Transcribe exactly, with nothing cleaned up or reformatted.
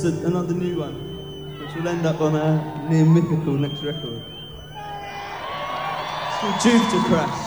a, another new one, which will end up on a near mythical next record. It's called Jupiter Crash.